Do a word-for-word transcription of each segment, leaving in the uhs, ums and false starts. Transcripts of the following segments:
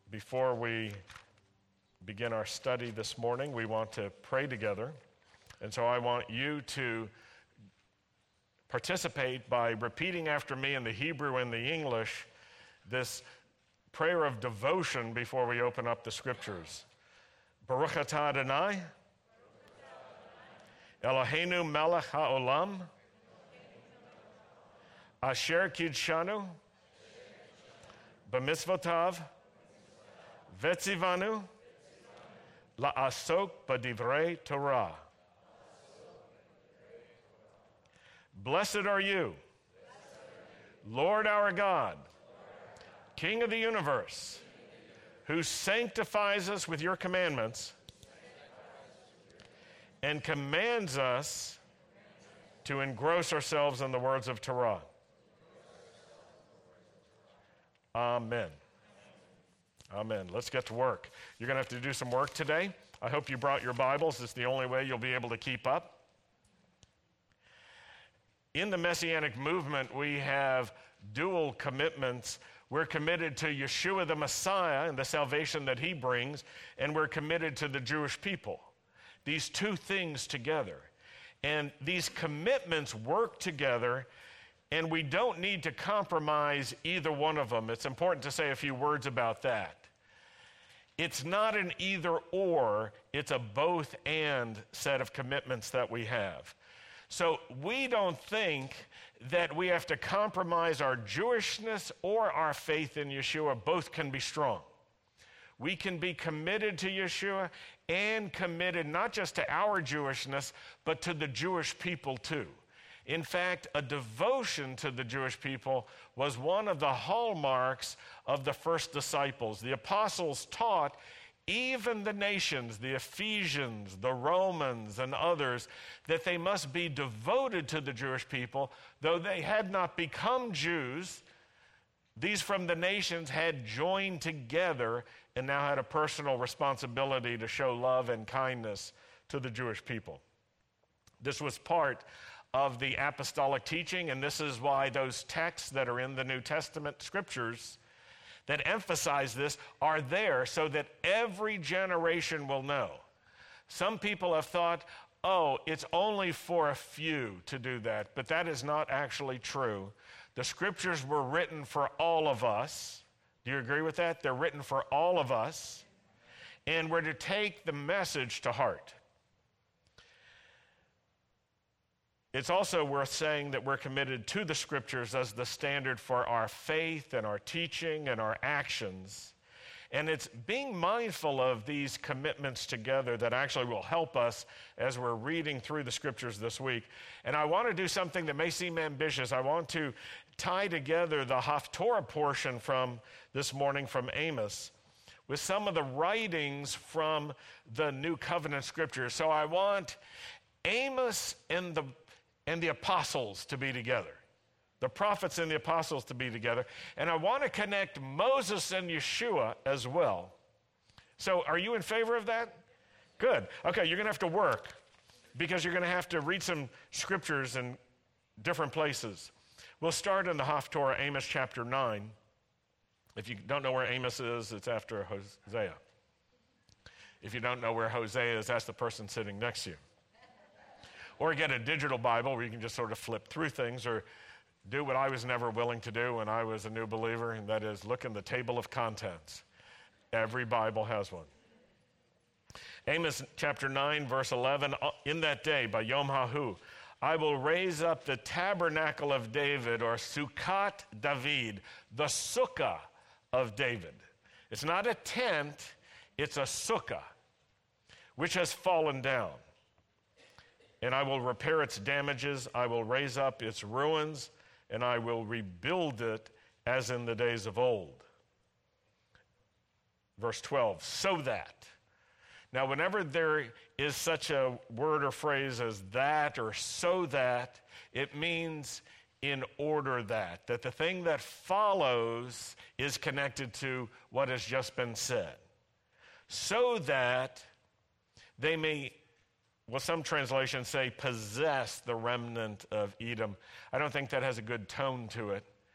Before we begin our study this morning, we want to pray together. And so I want you to participate by repeating after me in the Hebrew and the English this prayer of devotion before we open up the scriptures. Baruch atah Adonai, Eloheinu melech haolam, asher kidshanu, b'mitzvotav, vetzivanu, la'asok b'divrei Torah. Blessed are you, Lord our God, King of the universe, who sanctifies us with your commandments and commands us to engross ourselves in the words of Torah. Amen. Amen. Let's get to work. You're going to have to do some work today. I hope you brought your Bibles. It's the only way you'll be able to keep up. In the Messianic movement, we have dual commitments. We're committed to Yeshua the Messiah and the salvation that he brings, and we're committed to the Jewish people. These two things together. And these commitments work together, and we don't need to compromise either one of them. It's important to say a few words about that. It's not an either or, it's a both and set of commitments that we have. So we don't think that we have to compromise our Jewishness or our faith in Yeshua. Both can be strong. We can be committed to Yeshua and committed not just to our Jewishness, but to the Jewish people too. In fact, a devotion to the Jewish people was one of the hallmarks of the first disciples. The apostles taught even the nations, the Ephesians, the Romans, and others, that they must be devoted to the Jewish people. Though they had not become Jews, these from the nations had joined together and now had a personal responsibility to show love and kindness to the Jewish people. This was part of the apostolic teaching, and this is why those texts that are in the New Testament scriptures that emphasize this are there so that every generation will know. Some people have thought, oh, it's only for a few to do that, but that is not actually true. The scriptures were written for all of us. Do you agree with that? They're written for all of us, and we're to take the message to heart. It's also worth saying that we're committed to the scriptures as the standard for our faith and our teaching and our actions. And it's being mindful of these commitments together that actually will help us as we're reading through the scriptures this week. And I want to do something that may seem ambitious. I want to tie together the Haftorah portion from this morning from Amos with some of the writings from the New Covenant scriptures. So I want Amos and the and the apostles to be together, the prophets and the apostles to be together. And I want to connect Moses and Yeshua as well. So are you in favor of that? Good. Okay, you're going to have to work because you're going to have to read some scriptures in different places. We'll start in the Haftorah, Amos chapter nine. If you don't know where Amos is, it's after Hosea. If you don't know where Hosea is, ask the person sitting next to you. Or get a digital Bible where you can just sort of flip through things, or do what I was never willing to do when I was a new believer, and that is look in the table of contents. Every Bible has one. Amos chapter nine, verse eleven, in that day, by Yom HaHu, I will raise up the tabernacle of David, or Sukkot David, the sukkah of David. It's not a tent, it's a sukkah, which has fallen down. And I will repair its damages, I will raise up its ruins, and I will rebuild it as in the days of old. Verse twelve, so that. Now, whenever there is such a word or phrase as that or so that, it means in order that, that the thing that follows is connected to what has just been said. So that they may, well, some translations say possess the remnant of Edom. I don't think that has a good tone to it.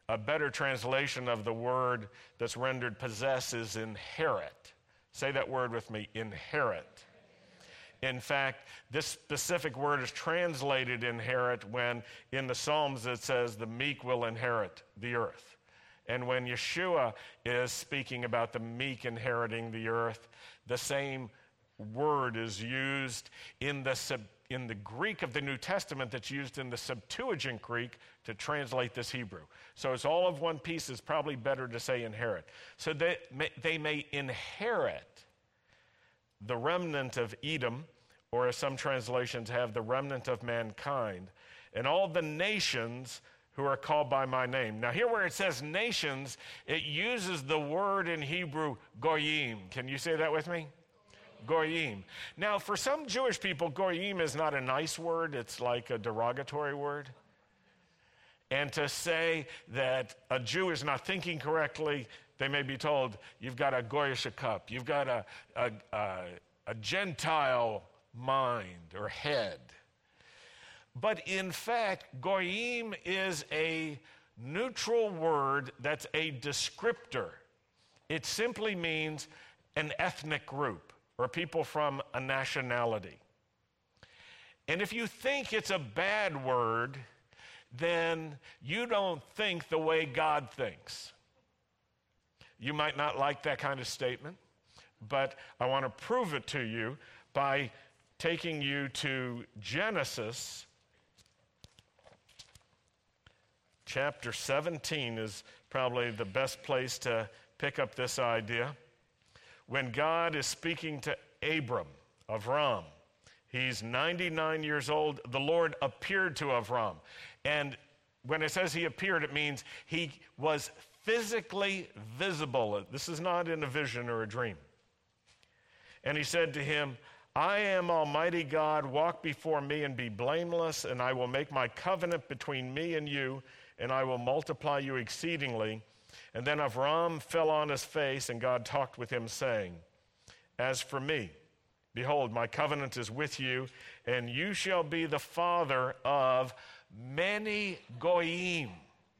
a better translation of the word that's rendered possess is inherit. Say that word with me, inherit. In fact, this specific word is translated inherit when in the Psalms it says the meek will inherit the earth. And when Yeshua is speaking about the meek inheriting the earth, the same word is used in the sub, in the Greek of the New Testament that's used in the Septuagint Greek to translate this Hebrew. So it's all of one piece. It's probably better to say inherit. So they may, they may inherit the remnant of Edom, or as some translations have, the remnant of mankind, and all the nations who are called by my name. Now here where it says nations, it uses the word in Hebrew, goyim. Can you say that with me? Goyim. Now for some Jewish people, goyim is not a nice word. It's like a derogatory word. And to say that a Jew is not thinking correctly, they may be told, you've got a goyish cup, you've got a, a, a, a Gentile mind or head. But in fact, goyim is a neutral word that's a descriptor. It simply means an ethnic group or people from a nationality. And if you think it's a bad word, then you don't think the way God thinks. You might not like that kind of statement, but I want to prove it to you by taking you to Genesis chapter seventeen is probably the best place to pick up this idea. When God is speaking to Abram, Avram, he's ninety-nine years old. The Lord appeared to Avram. And when it says he appeared, it means he was physically visible. This is not in a vision or a dream. And he said to him, I am Almighty God, walk before me and be blameless, and I will make my covenant between me and you, and I will multiply you exceedingly. And then Avram fell on his face, and God talked with him, saying, as for me, behold, my covenant is with you, and you shall be the father of many goyim.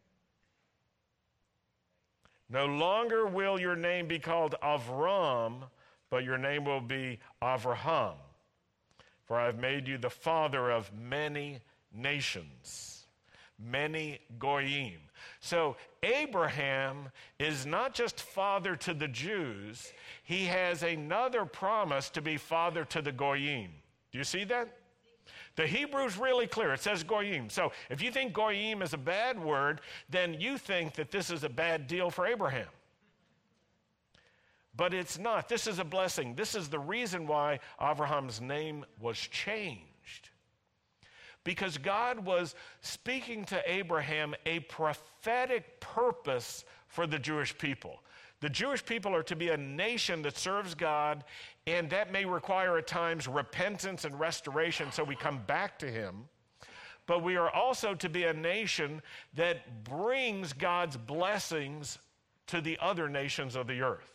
No longer will your name be called Avram, but your name will be Avraham, for I have made you the father of many nations, many goyim. So Abraham is not just father to the Jews, he has another promise to be father to the goyim. Do you see that? The Hebrew's really clear. It says goyim. So if you think goyim is a bad word, then you think that this is a bad deal for Abraham. But it's not. This is a blessing. This is the reason why Abraham's name was changed. Because God was speaking to Abraham a prophetic purpose for the Jewish people. The Jewish people are to be a nation that serves God, and that may require at times repentance and restoration so we come back to him. But we are also to be a nation that brings God's blessings to the other nations of the earth.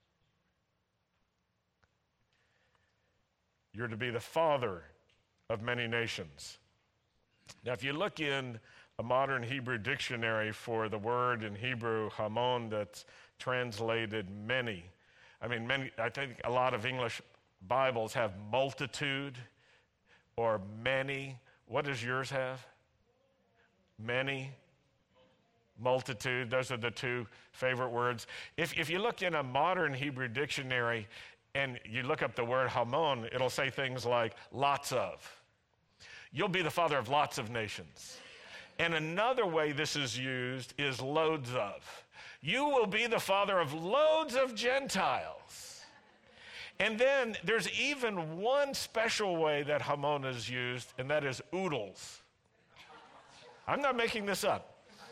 You're to be the father of many nations. Now, if you look in a modern Hebrew dictionary for the word in Hebrew, hamon, that's translated many. I mean, many. I think a lot of English Bibles have multitude or many. What does yours have? Many, multitude. Those are the two favorite words. If, if you look in a modern Hebrew dictionary and you look up the word hamon, it'll say things like lots of. You'll be the father of lots of nations. And another way this is used is loads of. You will be the father of loads of Gentiles. And then there's even one special way that hamon is used, and that is oodles. I'm not making this up.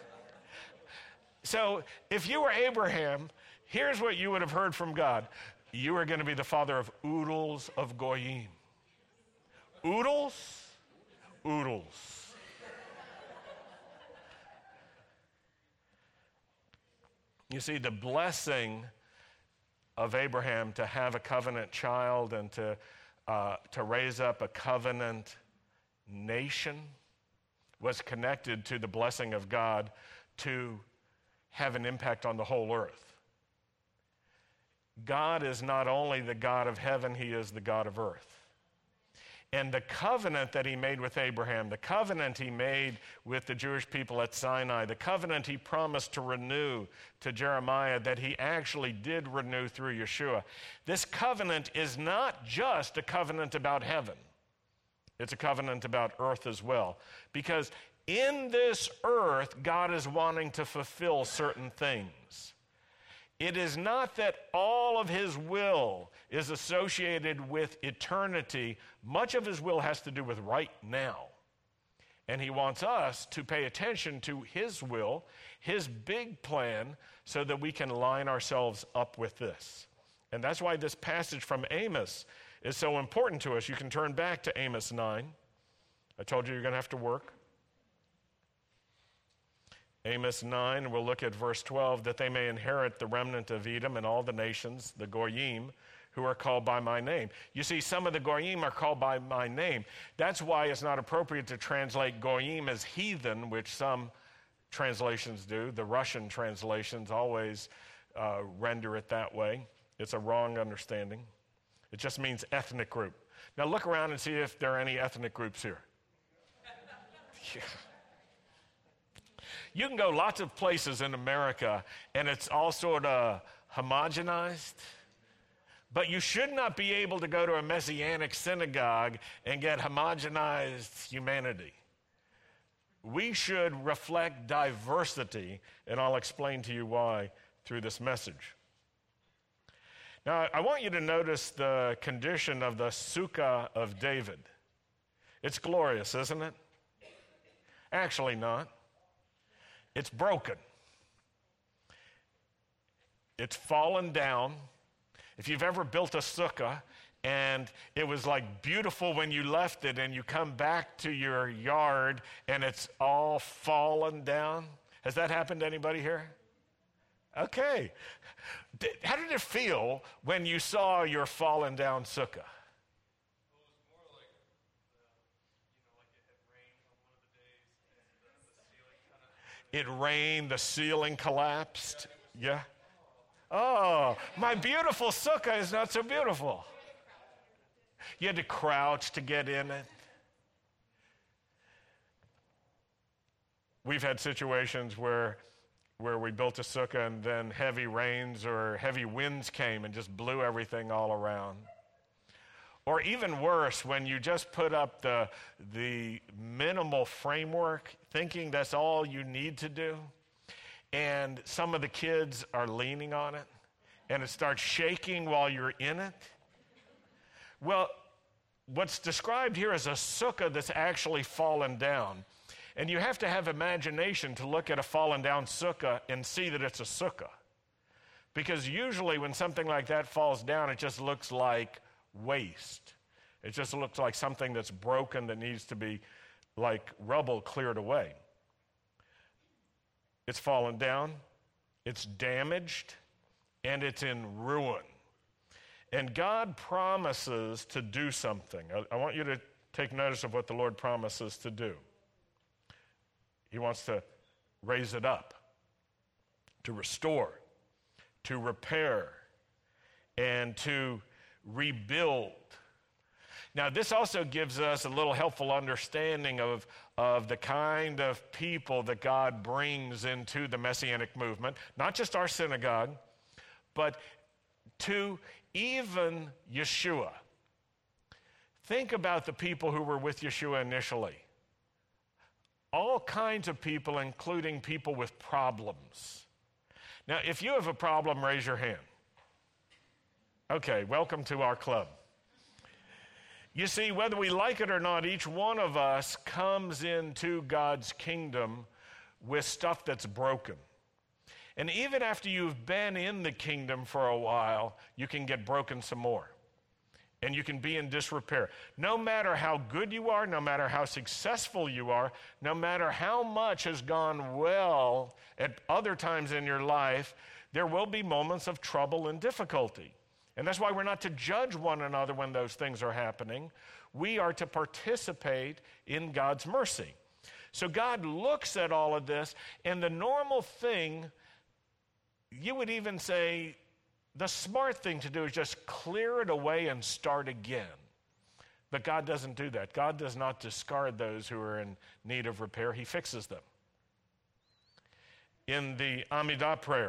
So if you were Abraham, here's what you would have heard from God. You are going to be the father of oodles of goyim. Oodles? Oodles. You see, the blessing of Abraham to have a covenant child and to, uh, to raise up a covenant nation was connected to the blessing of God to have an impact on the whole earth. God is not only the God of heaven, he is the God of earth. And the covenant that he made with Abraham, the covenant he made with the Jewish people at Sinai, the covenant he promised to renew to Jeremiah that he actually did renew through Yeshua, this covenant is not just a covenant about heaven. It's a covenant about earth as well. Because in this earth, God is wanting to fulfill certain things. It is not that all of his will is associated with eternity. Much of his will has to do with right now. And he wants us to pay attention to his will, his big plan, so that we can line ourselves up with this. And that's why this passage from Amos is so important to us. You can turn back to Amos nine. I told you you're going to have to work. Amos nine, we'll look at verse twelve, that they may inherit the remnant of Edom and all the nations, the Goyim, who are called by my name. You see, some of the Goyim are called by my name. That's why it's not appropriate to translate Goyim as heathen, which some translations do. The Russian translations always uh, render it that way. It's a wrong understanding. It just means ethnic group. Now look around and see if there are any ethnic groups here. Yeah. You can go lots of places in America, and it's all sort of homogenized. But you should not be able to go to a Messianic synagogue and get homogenized humanity. We should reflect diversity, and I'll explain to you why through this message. Now, I want you to notice the condition of the Sukkah of David. It's glorious, isn't it? Actually not. It's broken. It's fallen down. If you've ever built a sukkah and it was like beautiful when you left it and you come back to your yard and it's all fallen down. Has that happened to anybody here? Okay. How did it feel when you saw your fallen down sukkah? It rained, the ceiling collapsed. Yeah. Oh, my beautiful sukkah is not so beautiful. You had to crouch to get in it. We've had situations where where we built a sukkah and then heavy rains or heavy winds came and just blew everything all around. Or even worse, when you just put up the, the minimal framework, thinking that's all you need to do, and some of the kids are leaning on it, and it starts shaking while you're in it. Well, what's described here is a sukkah that's actually fallen down. And you have to have imagination to look at a fallen down sukkah and see that it's a sukkah. Because usually when something like that falls down, it just looks like waste. It just looks like something that's broken that needs to be like rubble cleared away. It's fallen down, it's damaged, and it's in ruin. And God promises to do something. I, I want you to take notice of what the Lord promises to do. He wants to raise it up, to restore, to repair, and to rebuild. Now, this also gives us a little helpful understanding of, of the kind of people that God brings into the Messianic movement, not just our synagogue, but to even Yeshua. Think about the people who were with Yeshua initially. All kinds of people, including people with problems. Now, if you have a problem, raise your hand. Okay, welcome to our club. You see, whether we like it or not, each one of us comes into God's kingdom with stuff that's broken. And even after you've been in the kingdom for a while, you can get broken some more. And you can be in disrepair. No matter how good you are, no matter how successful you are, no matter how much has gone well at other times in your life, there will be moments of trouble and difficulty. And that's why we're not to judge one another when those things are happening. We are to participate in God's mercy. So God looks at all of this, and the normal thing you would even say the smart thing to do is just clear it away and start again. But God doesn't do that. God does not discard those who are in need of repair. He fixes them. In the Amidah prayer,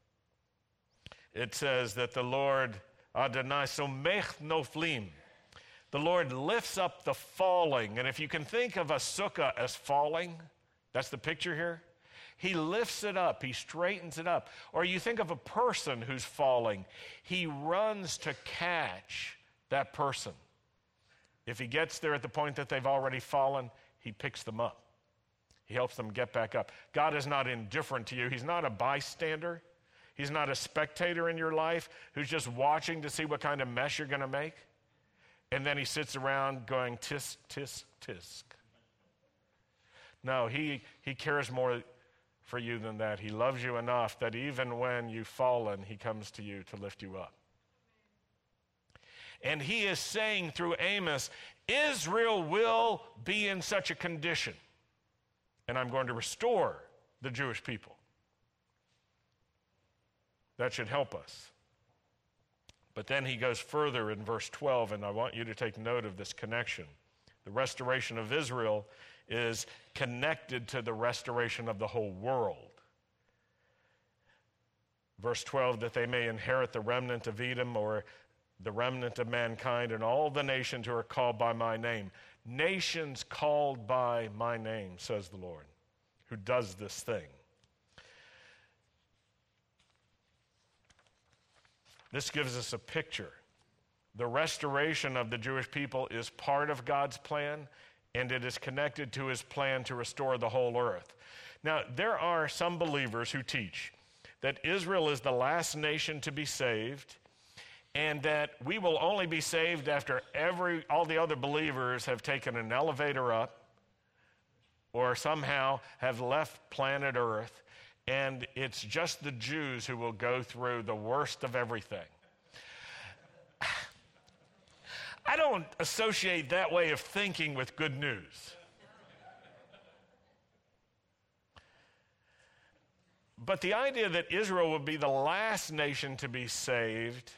it says that the Lord, Adonai somech noflim, the Lord lifts up the falling. And if you can think of a sukkah as falling, that's the picture here. He lifts it up. He straightens it up. Or you think of a person who's falling. He runs to catch that person. If he gets there at the point that they've already fallen, he picks them up. He helps them get back up. God is not indifferent to you. He's not a bystander. He's not a spectator in your life who's just watching to see what kind of mess you're going to make. And then he sits around going tisk, tisk, tisk. No, he, he cares more for you than that. He loves you enough that even when you've fallen, he comes to you to lift you up. And he is saying through Amos, Israel will be in such a condition, and I'm going to restore the Jewish people. That should help us. But then he goes further in verse twelve, and I want you to take note of this connection. The restoration of Israel is connected to the restoration of the whole world. Verse twelve, that they may inherit the remnant of Edom, or the remnant of mankind, and all the nations who are called by my name. Nations called by my name, says the Lord, who does this thing. This gives us a picture. The restoration of the Jewish people is part of God's plan, and it is connected to his plan to restore the whole earth. Now, there are some believers who teach that Israel is the last nation to be saved, and that we will only be saved after every all the other believers have taken an elevator up or somehow have left planet Earth, and it's just the Jews who will go through the worst of everything. I don't associate that way of thinking with good news. But the idea that Israel would be the last nation to be saved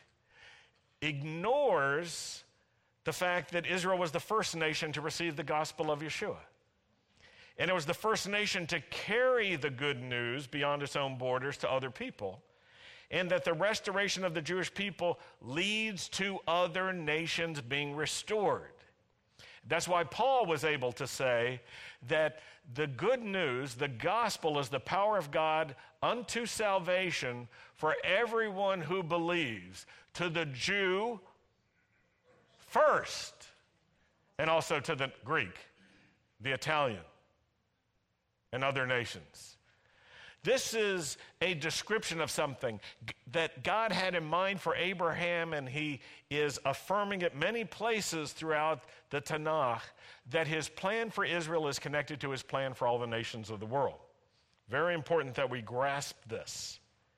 ignores the fact that Israel was the first nation to receive the gospel of Yeshua. And it was the first nation to carry the good news beyond its own borders to other people. And that the restoration of the Jewish people leads to other nations being restored. That's why Paul was able to say that the good news, the gospel, is the power of God unto salvation for everyone who believes, to the Jew first, and also to the Greek, the Italian, and other nations. This is a description of something that God had in mind for Abraham, and he is affirming it many places throughout the Tanakh, that his plan for Israel is connected to his plan for all the nations of the world. Very important that we grasp this.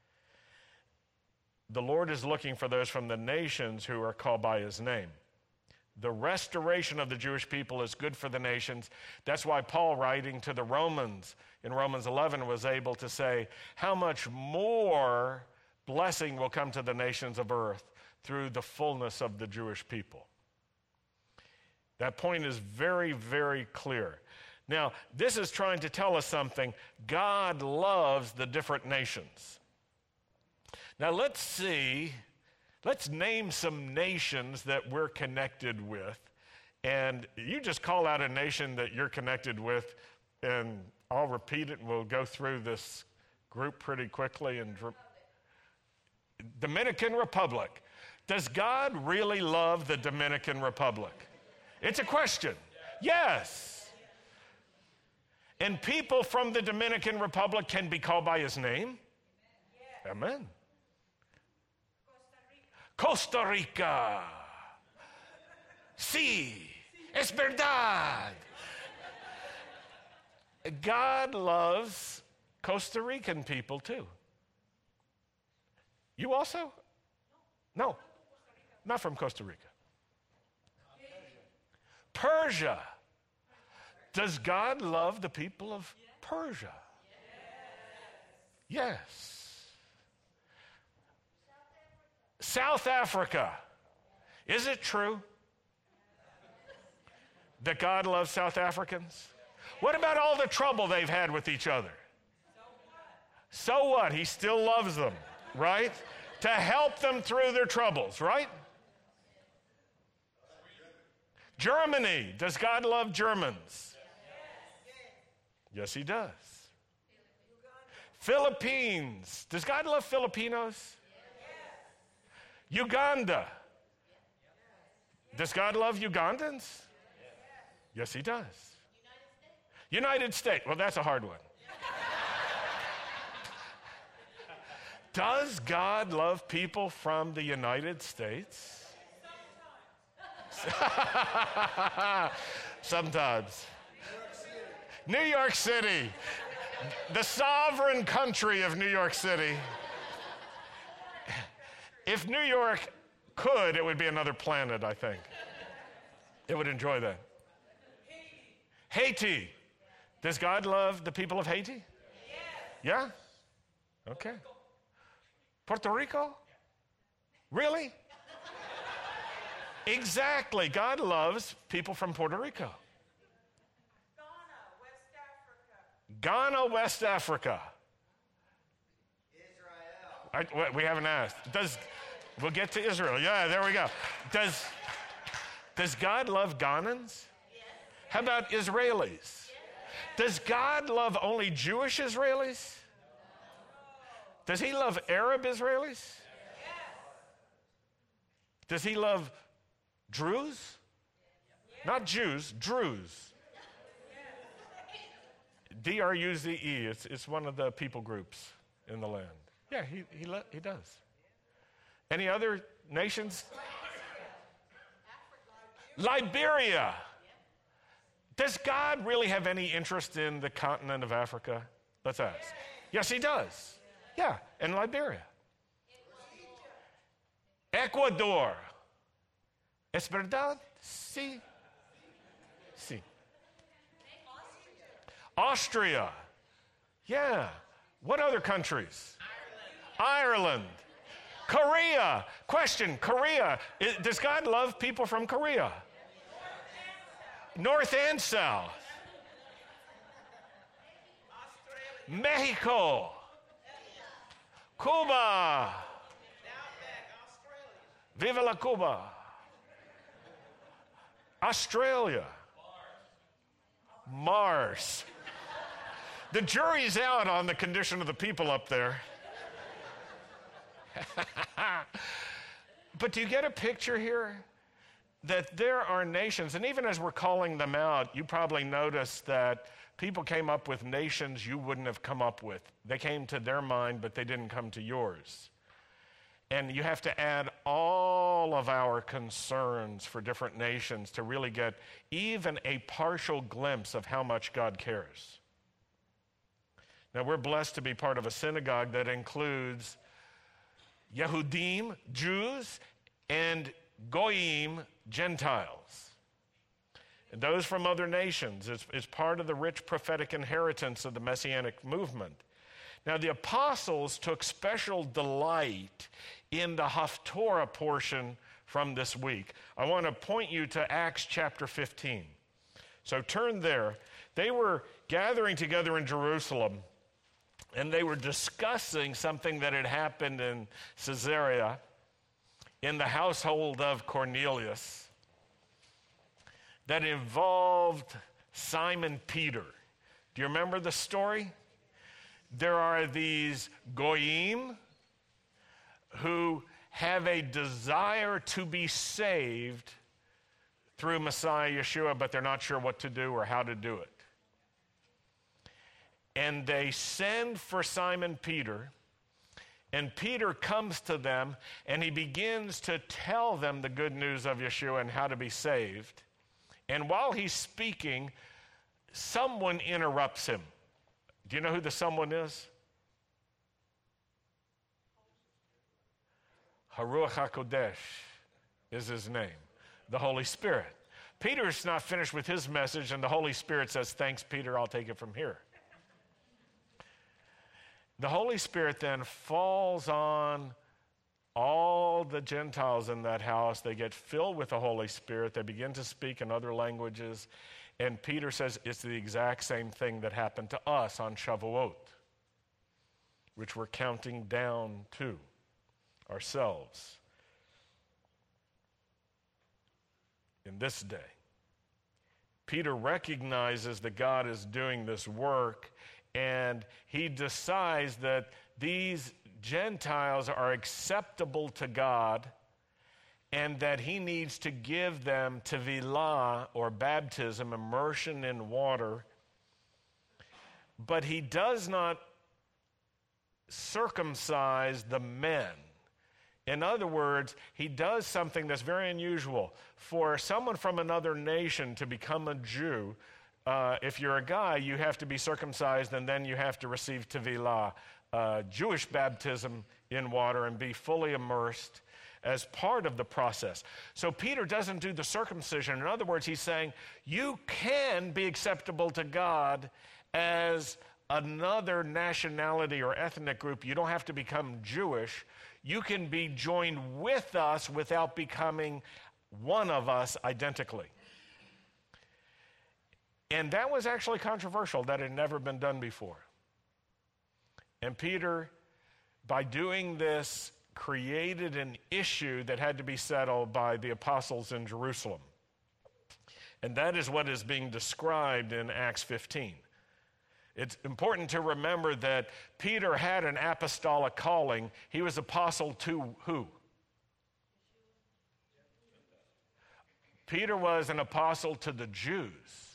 The Lord is looking for those from the nations who are called by his name. The restoration of the Jewish people is good for the nations. That's why Paul, writing to the Romans in Romans eleven, was able to say, how much more blessing will come to the nations of earth through the fullness of the Jewish people. That point is very, very clear. Now, this is trying to tell us something. God loves the different nations. Now, let's see, let's name some nations that we're connected with. And you just call out a nation that you're connected with, and I'll repeat it, and we'll go through this group pretty quickly. And Dominican Republic. Does God really love the Dominican Republic? It's a question. Yes. And people from the Dominican Republic can be called by his name? Amen. Costa Rica. Sí, es verdad. God loves Costa Rican people too. You also? No, not from Costa Rica. Persia. Does God love the people of Persia? Yes. South Africa. Is it true that God loves South Africans? What about all the trouble they've had with each other? So what? He still loves them, right? To help them through their troubles, right? Germany. Does God love Germans? Yes, he does. Philippines. Does God love Filipinos? Uganda. Does God love Ugandans? Yes, he does. United States. Well, that's a hard one. Does God love people from the United States? Sometimes. New York City, the sovereign country of New York City. If New York could, it would be another planet, I think. It would enjoy that. Haiti. Haiti. Does God love the people of Haiti? Yes. Yeah? Okay. Puerto Rico? Really? Exactly. God loves people from Puerto Rico. Ghana, West Africa. Israel. I, we haven't asked. Does we'll get to Israel. Yeah, there we go. Does does God love Ghanans? Yes. How about Israelis? Yes. Does God love only Jewish Israelis? Does he love Arab Israelis? Yes. Does he love Druze? Yes. Not Jews, Druze. D R U Z E, it's, it's one of the people groups in the land. Yeah, he, he, he does. Any other nations? Liberia. Does God really have any interest in the continent of Africa? Let's ask. Yes, he does. Yeah, and Liberia. Ecuador. ¿Es verdad? Sí. Sí. Austria. Yeah. What other countries? Ireland. Ireland. Korea. Question, Korea. Does God love people from Korea? North and South. Mexico. Cuba. Viva la Cuba. Australia. Mars. The jury's out on the condition of the people up there. But do you get a picture here? That there are nations, and even as we're calling them out, you probably noticed that people came up with nations you wouldn't have come up with. They came to their mind, but they didn't come to yours. And you have to add all of our concerns for different nations to really get even a partial glimpse of how much God cares. Now, we're blessed to be part of a synagogue that includes Yehudim, Jews, and Goyim, Gentiles. And those from other nations. It's, it's part of the rich prophetic inheritance of the Messianic movement. Now, the apostles took special delight in the Haftorah portion from this week. I want to point you to Acts chapter fifteen. So turn there. They were gathering together in Jerusalem, and they were discussing something that had happened in Caesarea in the household of Cornelius that involved Simon Peter. Do you remember the story? There are these Goyim who have a desire to be saved through Messiah Yeshua, but they're not sure what to do or how to do it. And they send for Simon Peter, and Peter comes to them, and he begins to tell them the good news of Yeshua and how to be saved. And while he's speaking, someone interrupts him. Do you know who the someone is? Haruach HaKodesh is his name, the Holy Spirit. Peter's not finished with his message, and the Holy Spirit says, "Thanks, Peter, I'll take it from here." The Holy Spirit then falls on all the Gentiles in that house, they get filled with the Holy Spirit. They begin to speak in other languages. And Peter says it's the exact same thing that happened to us on Shavuot, which we're counting down to ourselves in this day. Peter recognizes that God is doing this work, and he decides that these Gentiles are acceptable to God and that he needs to give them tevilah, or baptism, immersion in water. But he does not circumcise the men. In other words, he does something that's very unusual. For someone from another nation to become a Jew, uh, if you're a guy, you have to be circumcised, and then you have to receive tevilah, uh, Jewish baptism in water, and be fully immersed as part of the process. So Peter doesn't do the circumcision. In other words, he's saying, you can be acceptable to God as another nationality or ethnic group. You don't have to become Jewish. You can be joined with us without becoming one of us identically. And that was actually controversial. That had never been done before. And Peter, by doing this, created an issue that had to be settled by the apostles in Jerusalem. And that is what is being described in Acts fifteen. It's important to remember that Peter had an apostolic calling. He was apostle to who? Peter was an apostle to the Jews.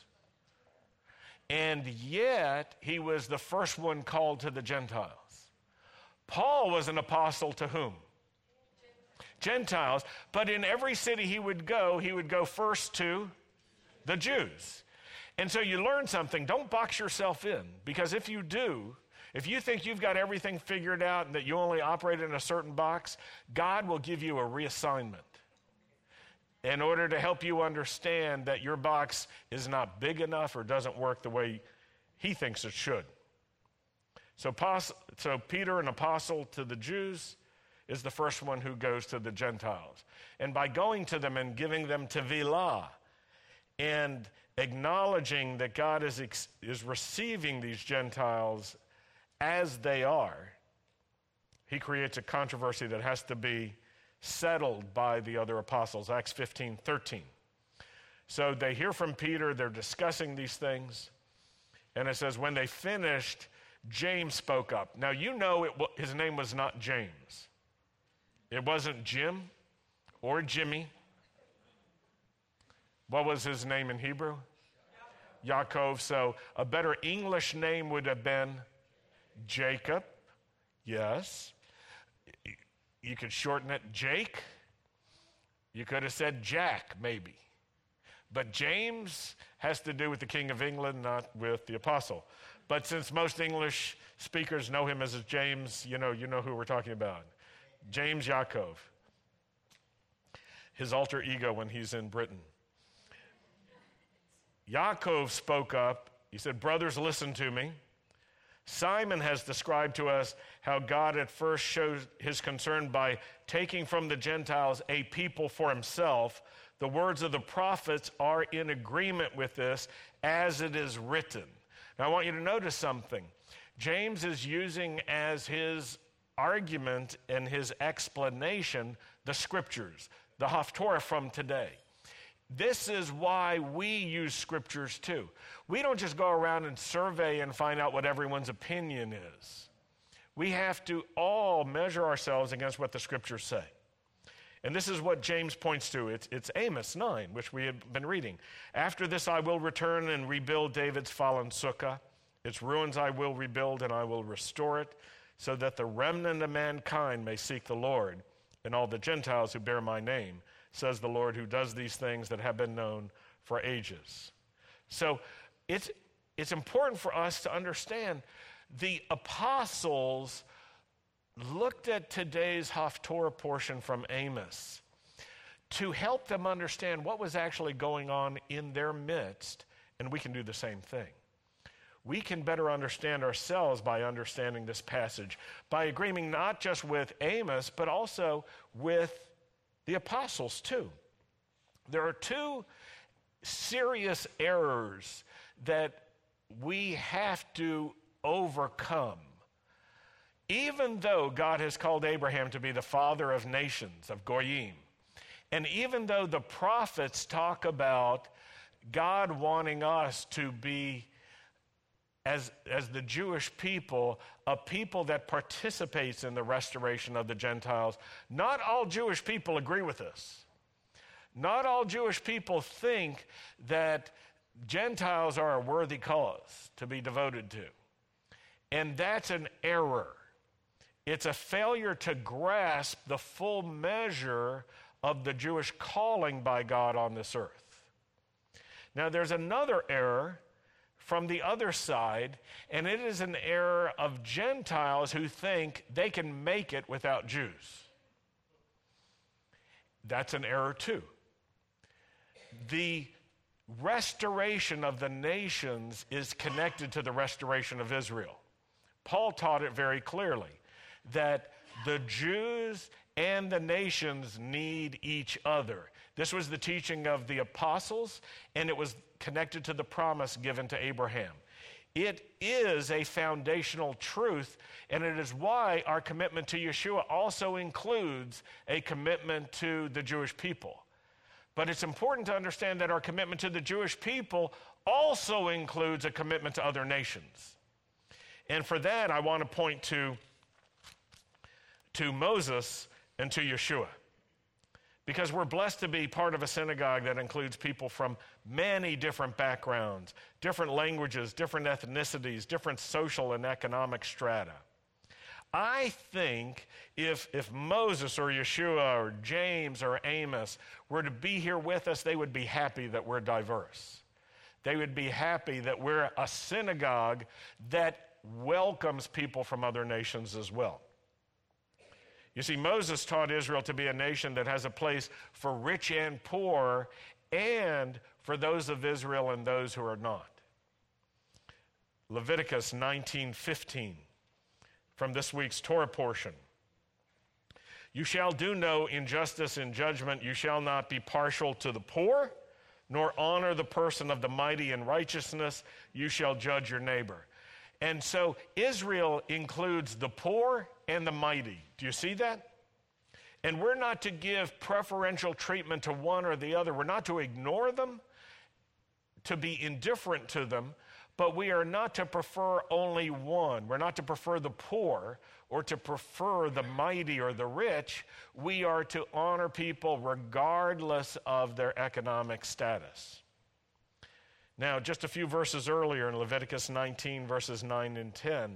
And yet, he was the first one called to the Gentiles. Paul was an apostle to whom? Gentiles. But in every city he would go, he would go first to the Jews. And so you learn something. Don't box yourself in, because if you do, if you think you've got everything figured out and that you only operate in a certain box, God will give you a reassignment in order to help you understand that your box is not big enough or doesn't work the way he thinks it should. So, so Peter, an apostle to the Jews, is the first one who goes to the Gentiles. And by going to them and giving them tevilah and acknowledging that God is, ex- is receiving these Gentiles as they are, he creates a controversy that has to be settled by the other apostles. Acts fifteen thirteen. So they hear from Peter, they're discussing these things, and it says, when they finished, James spoke up. Now, you know it, his name was not James. It wasn't Jim or Jimmy. What was his name in Hebrew? Yaakov. So a better English name would have been Jacob. Yes. You could shorten it Jake. You could have said Jack, maybe. But James has to do with the King of England, not with the apostle. But since most English speakers know him as James, you know, you know who we're talking about. James Yaakov. His alter ego when he's in Britain. Yaakov spoke up. He said, brothers, listen to me. Simon has described to us how God at first shows his concern by taking from the Gentiles a people for himself. The words of the prophets are in agreement with this, as it is written. Now, I want you to notice something. James is using as his argument and his explanation the scriptures, the Haftorah from today. This is why we use scriptures too. We don't just go around and survey and find out what everyone's opinion is. We have to all measure ourselves against what the scriptures say. And this is what James points to. It's, it's Amos nine, which we have been reading. After this I will return and rebuild David's fallen sukkah. Its ruins I will rebuild and I will restore it, so that the remnant of mankind may seek the Lord, and all the Gentiles who bear my name, says the Lord, who does these things that have been known for ages. So it's, it's important for us to understand the apostles looked at today's Haftorah portion from Amos to help them understand what was actually going on in their midst, and we can do the same thing. we can better understand ourselves by understanding this passage, by agreeing not just with Amos, but also with the apostles too. There are two serious errors that we have to overcome. Even though God has called Abraham to be the father of nations, of Goyim, and even though the prophets talk about God wanting us to be, as, as the Jewish people, a people that participates in the restoration of the Gentiles, not all Jewish people agree with this. Not all Jewish people think that Gentiles are a worthy cause to be devoted to. And that's an error. It's a failure to grasp the full measure of the Jewish calling by God on this earth. Now, there's another error from the other side, and it is an error of Gentiles who think they can make it without Jews. That's an error too. The restoration of the nations is connected to the restoration of Israel. Paul taught it very clearly, that the Jews and the nations need each other. This was the teaching of the apostles, and it was connected to the promise given to Abraham. It is a foundational truth, and it is why our commitment to Yeshua also includes a commitment to the Jewish people. But it's important to understand that our commitment to the Jewish people also includes a commitment to other nations. And for that, I want to point to, to Moses and to Yeshua. Because we're blessed to be part of a synagogue that includes people from many different backgrounds, different languages, different ethnicities, different social and economic strata. I think if, if Moses or Yeshua or James or Amos were to be here with us, they would be happy that we're diverse. They would be happy that we're a synagogue that welcomes people from other nations as well. You see, Moses taught Israel to be a nation that has a place for rich and poor, and for those of Israel and those who are not. Leviticus nineteen fifteen, from this week's Torah portion. You shall do no injustice in judgment. You shall not be partial to the poor, nor honor the person of the mighty in righteousness. You shall judge your neighbor. And so Israel includes the poor and the mighty. Do you see that? And we're not to give preferential treatment to one or the other. We're not to ignore them, to be indifferent to them, but we are not to prefer only one. We're not to prefer the poor or to prefer the mighty or the rich. We are to honor people regardless of their economic status. Now, just a few verses earlier in Leviticus nineteen, verses nine and ten,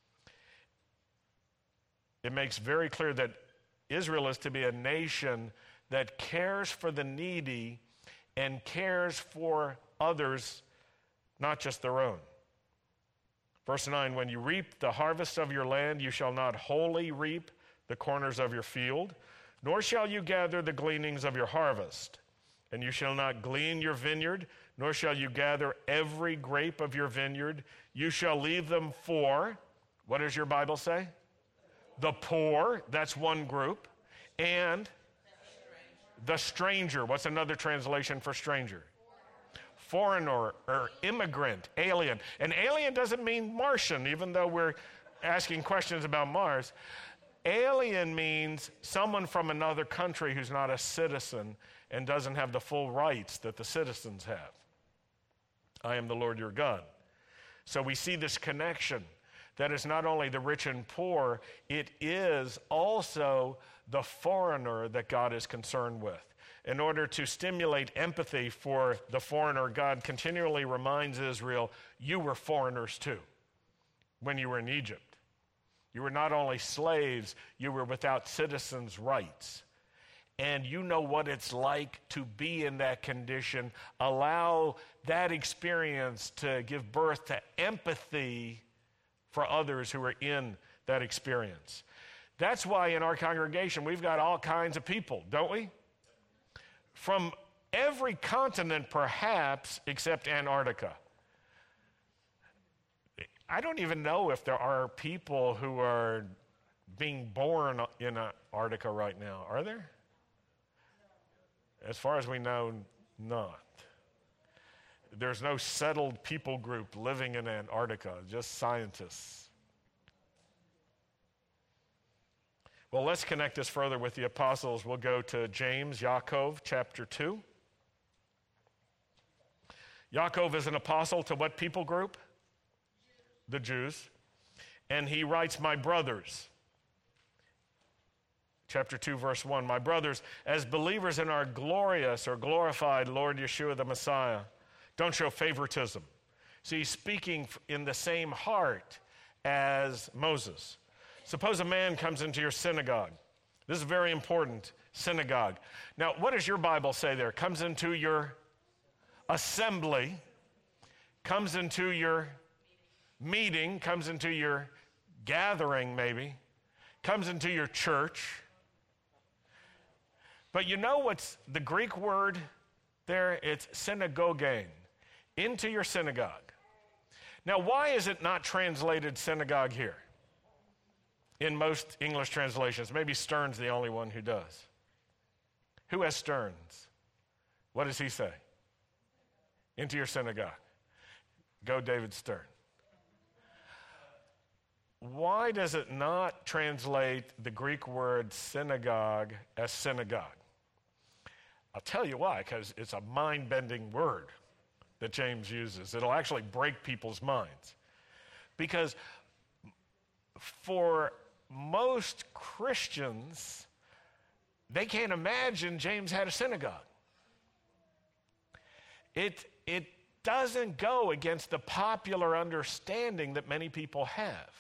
it makes very clear that Israel is to be a nation that cares for the needy and cares for others, not just their own. Verse nine, when you reap the harvest of your land, you shall not wholly reap the corners of your field, nor shall you gather the gleanings of your harvest. And you shall not glean your vineyard, nor shall you gather every grape of your vineyard. You shall leave them for, what does your Bible say? The poor, that's one group, and the stranger. What's another translation for stranger? Foreigner or immigrant, alien. And alien doesn't mean Martian, even though we're asking questions about Mars. Alien means someone from another country who's not a citizen and doesn't have the full rights that the citizens have. I am the Lord your God. So we see this connection. That is not only the rich and poor, it is also the foreigner that God is concerned with. In order to stimulate empathy for the foreigner, God continually reminds Israel, you were foreigners too when you were in Egypt. You were not only slaves, you were without citizens' rights. And you know what it's like to be in that condition. Allow that experience to give birth to empathy for others who are in that experience. That's why in our congregation we've got all kinds of people, don't we? From every continent perhaps except Antarctica. I don't even know if there are people who are being born in Antarctica right now. Are there? As far as we know, not. There's no settled people group living in Antarctica, just scientists. Well, let's connect this further with the apostles. We'll go to James, Yaakov, chapter two. Yaakov is an apostle to what people group? The Jews. And he writes, my brothers, chapter two, verse one, my brothers, as believers in our glorious or glorified Lord Yeshua the Messiah, don't show favoritism. See, he's speaking in the same heart as Moses. Suppose a man comes into your synagogue. This is very important, synagogue. Now, what does your Bible say there? Comes into your assembly, comes into your meeting, comes into your gathering maybe, comes into your church. But you know what's the Greek word there? It's synagogein, into your synagogue. Now, why is it not translated synagogue here? In most English translations. Maybe Stern's the only one who does. Who has Stern's? What does he say? Into your synagogue. Go David Stern. Why does it not translate the Greek word synagogue as synagogue? I'll tell you why, because it's a mind-bending word that James uses. It'll actually break people's minds. Because for most Christians, they can't imagine James had a synagogue. It, it doesn't go against the popular understanding that many people have.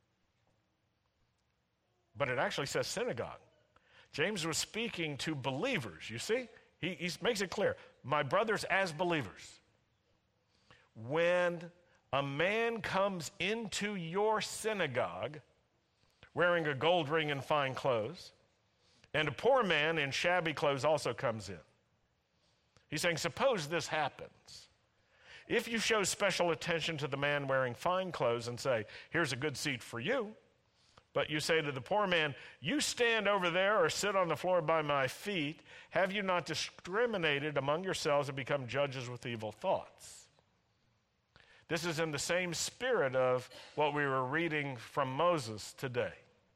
But it actually says synagogue. James was speaking to believers, you see? He, he makes it clear. My brothers, as believers, when a man comes into your synagogue wearing a gold ring and fine clothes, and a poor man in shabby clothes also comes in. He's saying, suppose this happens. If you show special attention to the man wearing fine clothes and say, here's a good seat for you, but you say to the poor man, you stand over there or sit on the floor by my feet, have you not discriminated among yourselves and become judges with evil thoughts? This is in the same spirit of what we were reading from Moses today.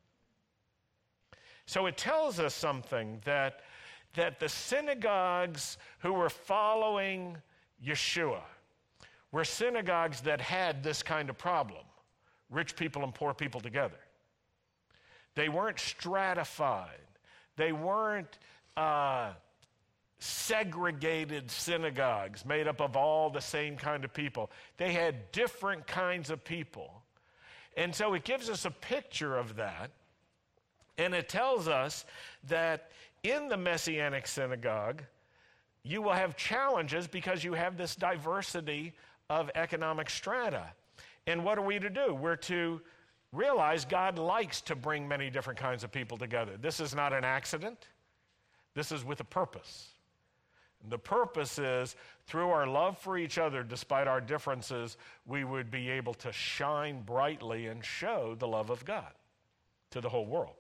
So it tells us something that, that the synagogues who were following Yeshua were synagogues that had this kind of problem, rich people and poor people together. They weren't stratified. They weren't uh, segregated synagogues made up of all the same kind of people. They had different kinds of people. And so it gives us a picture of that. And it tells us that in the Messianic synagogue, you will have challenges because you have this diversity of economic strata. And what are we to do? We're to realize God likes to bring many different kinds of people together. This is not an accident. This is with a purpose. And the purpose is, through our love for each other, despite our differences, we would be able to shine brightly and show the love of God to the whole world.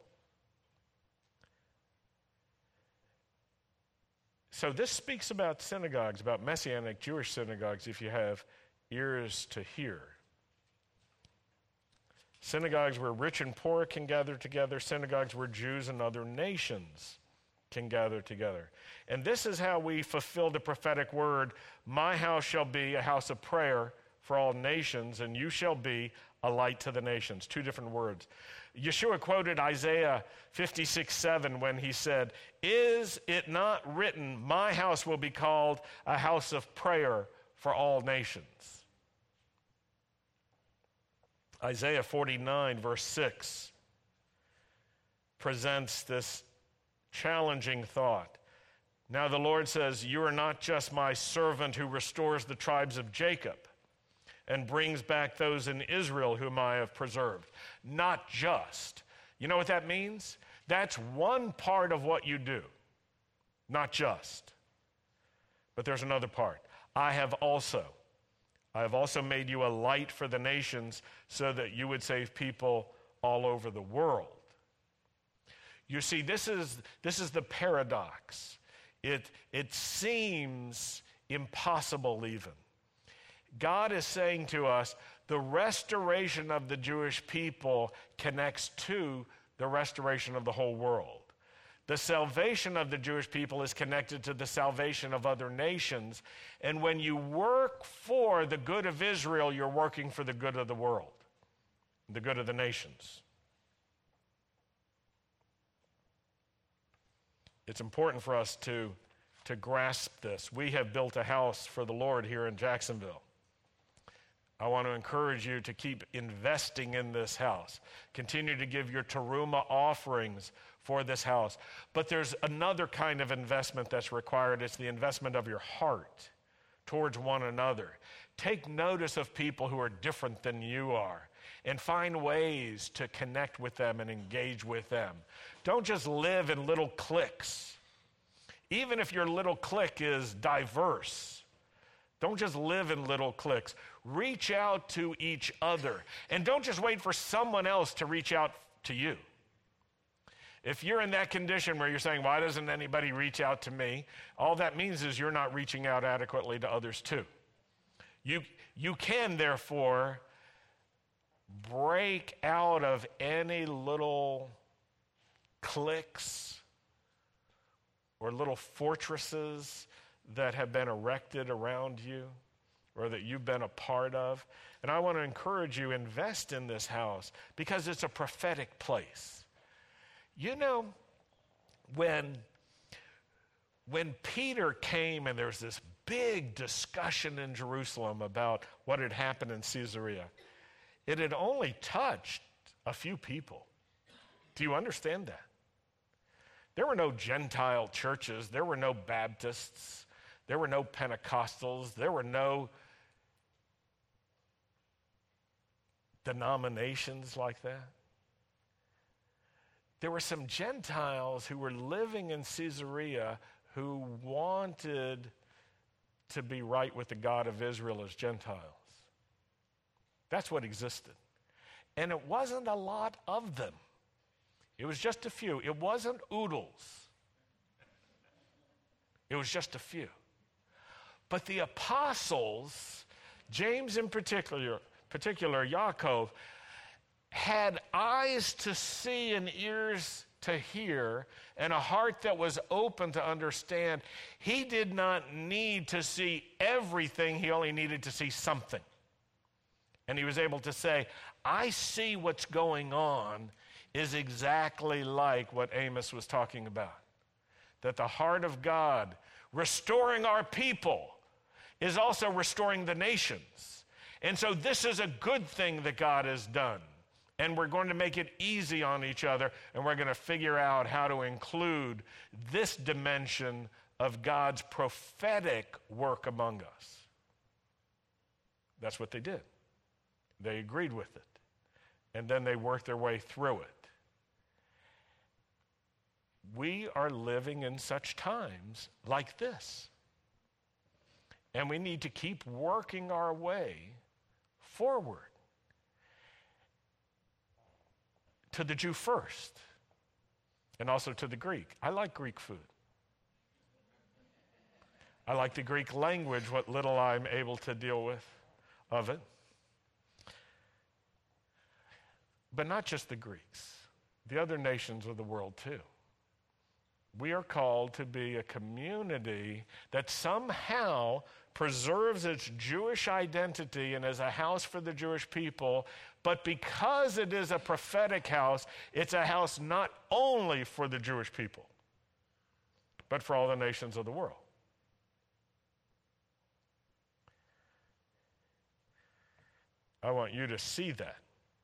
So this speaks about synagogues, about Messianic Jewish synagogues, if you have ears to hear. Synagogues where rich and poor can gather together, synagogues where Jews and other nations can gather together. And this is how we fulfill the prophetic word, my house shall be a house of prayer for all nations, and you shall be a light to the nations. Two different words. Yeshua quoted Isaiah fifty-six seven when he said, is it not written, my house will be called a house of prayer for all nations? Isaiah forty-nine verse six presents this challenging thought. Now the Lord says, you are not just my servant who restores the tribes of Jacob and brings back those in Israel whom I have preserved. Not just. You know what that means? That's one part of what you do. Not just. But there's another part. I have also I have also made you a light for the nations so that you would save people all over the world. You see, this is, this is the paradox. It, it seems impossible even. God is saying to us, the restoration of the Jewish people connects to the restoration of the whole world. The salvation of the Jewish people is connected to the salvation of other nations. And when you work for the good of Israel, you're working for the good of the world, the good of the nations. It's important for us to, to grasp this. We have built a house for the Lord here in Jacksonville. I want to encourage you to keep investing in this house. Continue to give your teruma offerings for this house. But there's another kind of investment that's required. It's the investment of your heart towards one another. Take notice of people who are different than you are and find ways to connect with them and engage with them. Don't just live in little cliques. Even if your little clique is diverse, don't just live in little cliques. Reach out to each other. And don't just wait for someone else to reach out to you. If you're in that condition where you're saying, why doesn't anybody reach out to me? All that means is you're not reaching out adequately to others too. You, you can, therefore, break out of any little cliques or little fortresses that have been erected around you or that you've been a part of. And I want to encourage you, invest in this house because it's a prophetic place. You know, when, when Peter came and there's this big discussion in Jerusalem about what had happened in Caesarea, it had only touched a few people. Do you understand that? There were no Gentile churches. There were no Baptists. There were no Pentecostals. There were no denominations like that. There were some Gentiles who were living in Caesarea who wanted to be right with the God of Israel as Gentiles. That's what existed. And it wasn't a lot of them. It was just a few. It wasn't oodles. It was just a few. But the apostles, James in particular, particular Yaakov, had eyes to see and ears to hear and a heart that was open to understand. He did not need to see everything. He only needed to see something. And he was able to say, I see what's going on is exactly like what Amos was talking about. That the heart of God restoring our people is also restoring the nations. And so this is a good thing that God has done. And we're going to make it easy on each other, and we're going to figure out how to include this dimension of God's prophetic work among us. That's what they did. They agreed with it. And then they worked their way through it. We are living in such times like this. And we need to keep working our way forward. To the Jew first, and also to the Greek. I like Greek food. I like the Greek language, what little I'm able to deal with of it. But not just the Greeks, the other nations of the world too. We are called to be a community that somehow preserves its Jewish identity and is a house for the Jewish people, but because it is a prophetic house, it's a house not only for the Jewish people, but for all the nations of the world. I want you to see that.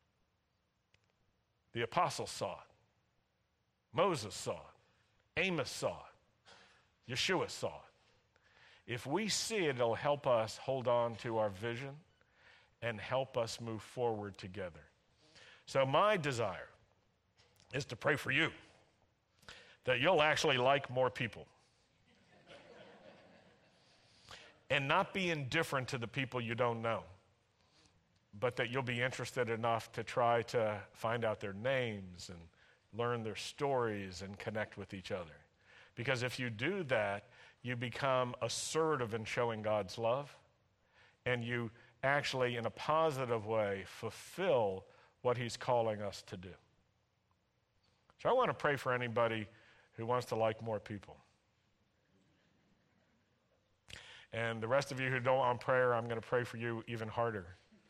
The apostles saw it. Moses saw it. Amos saw it. Yeshua saw it. If we see it, it'll help us hold on to our vision and help us move forward together. So my desire is to pray for you, that you'll actually like more people. and not be indifferent to the people you don't know, but that you'll be interested enough to try to find out their names and learn their stories and connect with each other. Because if you do that, you become assertive in showing God's love, and you actually, in a positive way, fulfill what he's calling us to do. So I want to pray for anybody who wants to like more people. And the rest of you who don't want prayer, I'm going to pray for you even harder.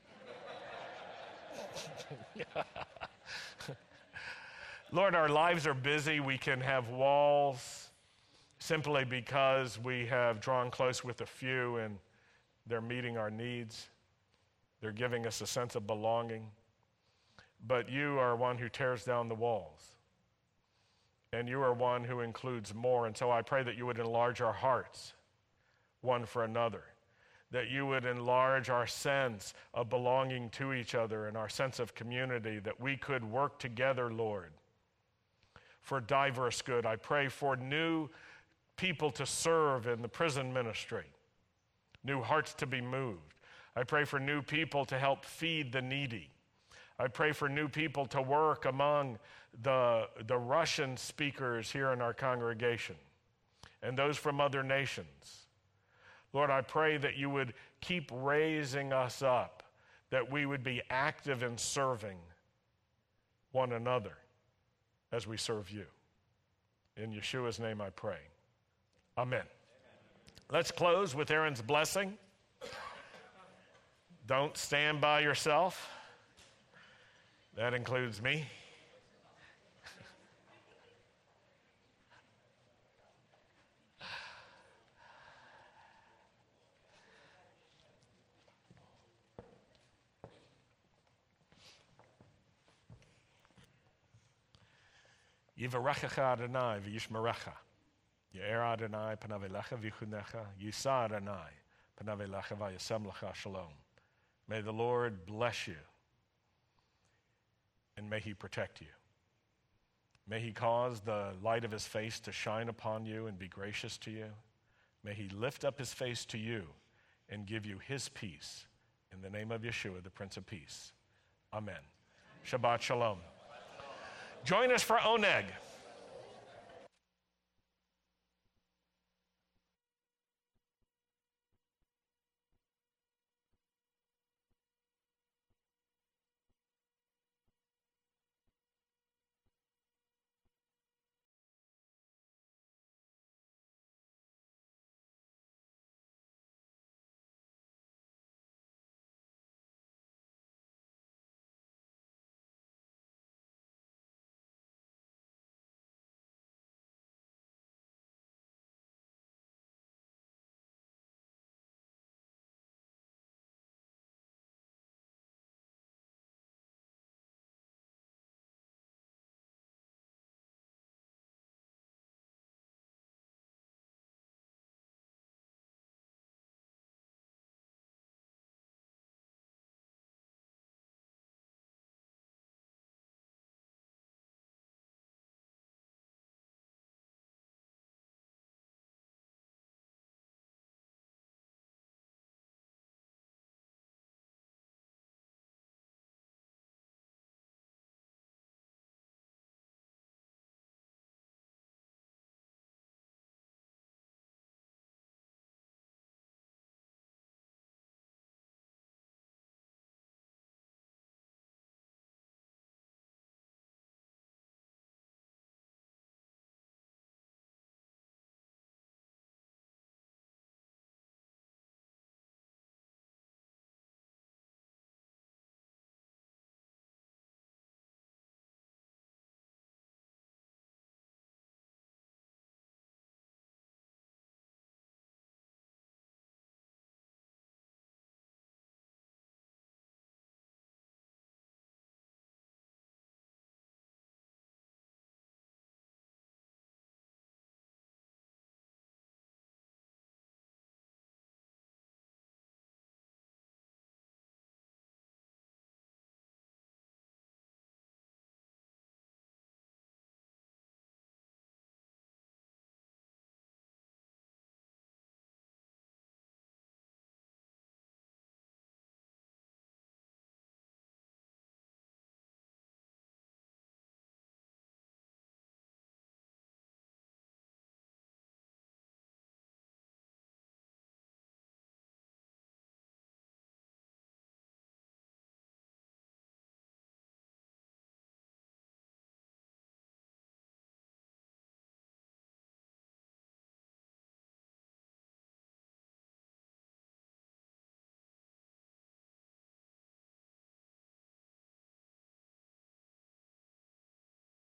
Lord, our lives are busy. We can have walls simply because we have drawn close with a few and they're meeting our needs. They're giving us a sense of belonging. But you are one who tears down the walls. And you are one who includes more. And so I pray that you would enlarge our hearts one for another, that you would enlarge our sense of belonging to each other and our sense of community, that we could work together, Lord, for diverse good. I pray for new people to serve in the prison ministry, new hearts to be moved. I pray for new people to help feed the needy. I pray for new people to work among the, the Russian speakers here in our congregation and those from other nations. Lord, I pray that you would keep raising us up, that we would be active in serving one another as we serve you. In Yeshua's name I pray. Amen. Amen. Let's close with Aaron's blessing. Don't stand by yourself. That includes me. Yivarechecha Adonai v'yishmerecha. Ye'er Adonai panav elecha v'yichunecha. Yisa Adonai panav elecha v'yasem lecha shalom. May the Lord bless you, and may he protect you. May he cause the light of his face to shine upon you and be gracious to you. May he lift up his face to you and give you his peace. In the name of Yeshua, the Prince of Peace. Amen. Shabbat Shalom. Join us for Oneg.